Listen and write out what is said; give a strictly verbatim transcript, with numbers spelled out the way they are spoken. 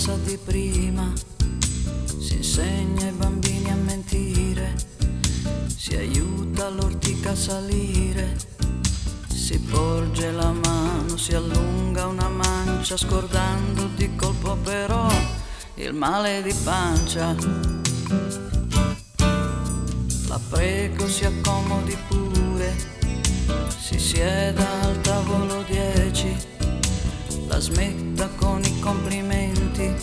di prima, si insegna ai bambini a mentire, si aiuta l'ortica a salire, si porge la mano, si allunga una mancia, scordando di colpo però il male di pancia. La prego si accomodi pure, si sieda